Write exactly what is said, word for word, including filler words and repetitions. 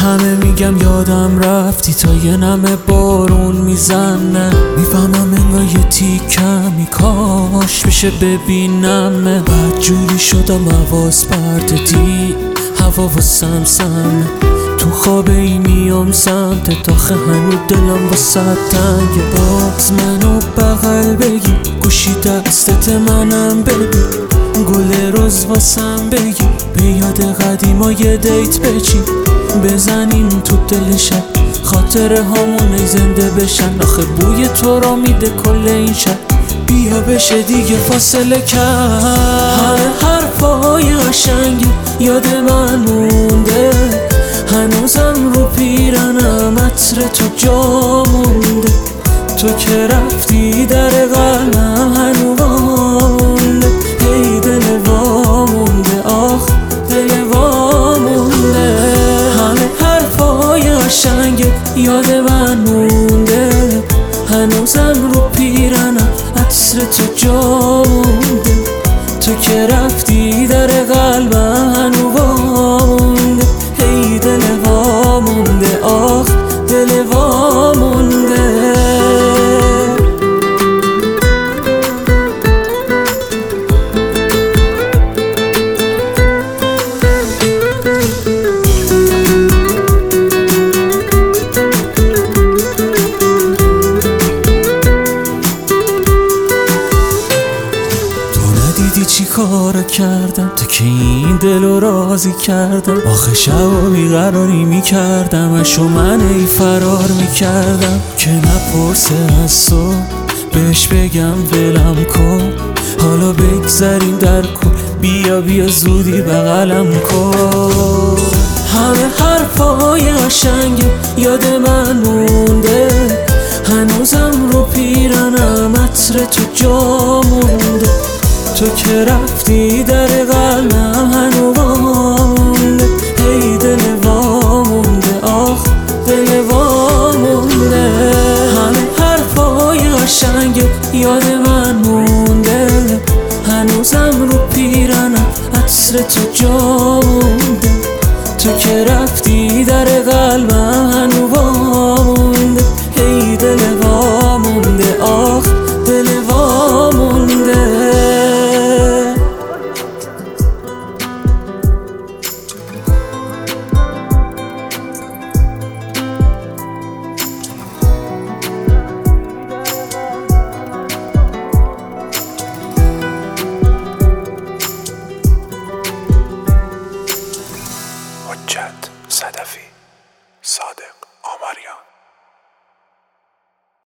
همه میگم یادم رفتی تا یه نمه بارون میزنه. میفهمم انگار یه تیکمی کاش بشه ببینم. بعد جوری شدم حواس پرتتی هوا و سمسمه. تو خواب ای میام سمت تاخه هنو دلم واسه تنگه. باز منو بغل بگی گوشی دستت منم ببین. گل روز واسم بگی به یاد قدیما یه دیت بچین. بزنیم تو دل شب خاطره هامون زنده بشن. آخه بوی تو را میده کل این شب. بیا بشه دیگه فاصله کرد. همه حرفای قشنگ یاد من مونده. هنوزم رو پیرنم عطر تو جا مونده. تو که رفتی در قلبم هنو وامونده. هی دل وامونده آخ دل وامونده. همه حرفای قشنگ یاد من مونده. هنوزم رو پیرنم عطر تو جا مونده. تو که رفتی در قلبم هنو وامونده. هی دل وامونده آخ دل وامونده. چی کارا کردم تا که این دلو راضی کردم. آخه شب بیقراری میکردم اشو من ای فرار میکردم. که نپرسه از تو بهش بگم ولم کن. حالا بگذاریم در کن بیا بیا زودی بغلم کن. همه حرفای قشنگ یاد من مونده. هنوزم رو پیرنم عطر تو جا مونده. تو که رفتی در قلبم هنو وامونده. هی دل وامونده آخ دل وامونده. همه حرفای قشنگ یاد من مونده. هنوزم رو پیرنم عطر تو جا مونده. تو که رفتی در قلبم هنو وامونده. هی دل وامونده آخ دل وامونده. حجت صدفی